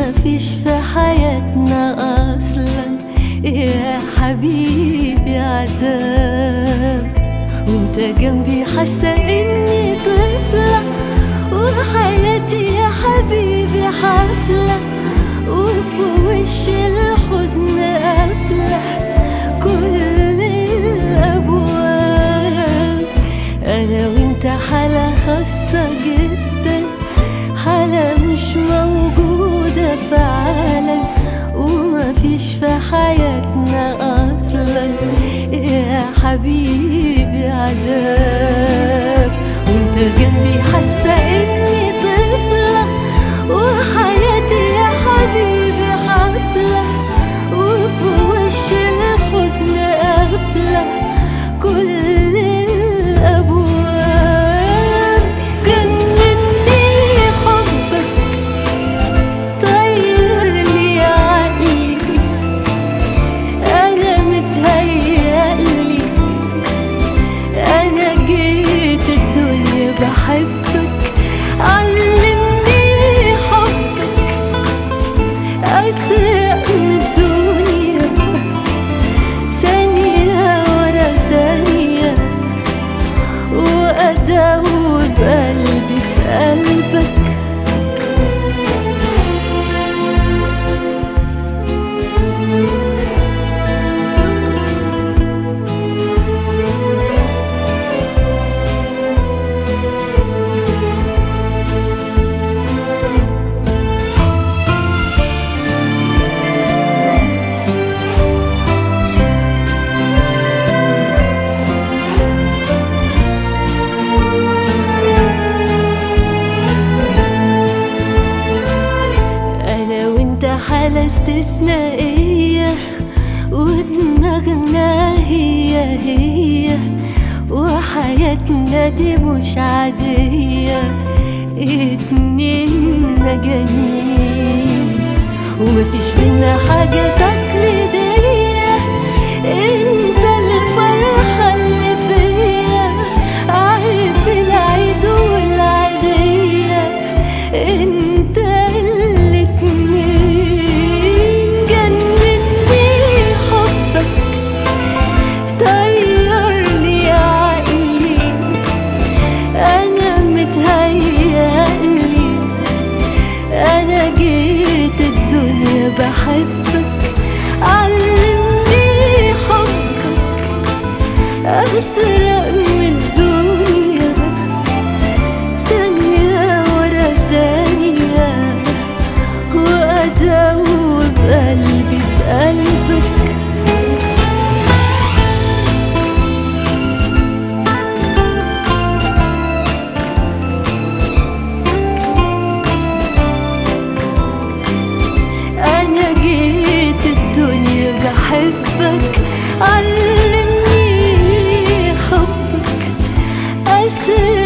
ومفيش في حياتنا أصلا يا حبيبي عذاب، وانت جنبي حاسة اني طفلة، وحياتي يا حبيبي حفلة، وفي وش الحزن قافلة كل الأبواب. أنا وانت حالة خاصة جدا، حالة مش موجودة في عالم، ومفيش في حياتنا أصلا يا حبيبي عذاب، وانت جنبي حاسة اني طفلة، وحياتي يا حبيبي حفلة، وفي وش الحزن قافلة كل الأبواب. جنني حبك، طيرني عقلي، أنا متهيألي أنا جيت الدنيا بحبك. علمني حبك أسرق من الدنيا، ثانية ورا ثانية، وأدوب قلبي في قلبك. حالة استثنائية، ودماغنا هي وحياتنا دي مش عادية، اتنين مجانين ومفيش منا حاجة تقليدية. انت الفرحة اللي فيا، عارف العيد والعيدية، انت بحبك. علمني حبك أسرق من الدنيا، ثانية ورا ثانية، وأدوب قلبي في قلبك. بحبك. علمني حبك أسرق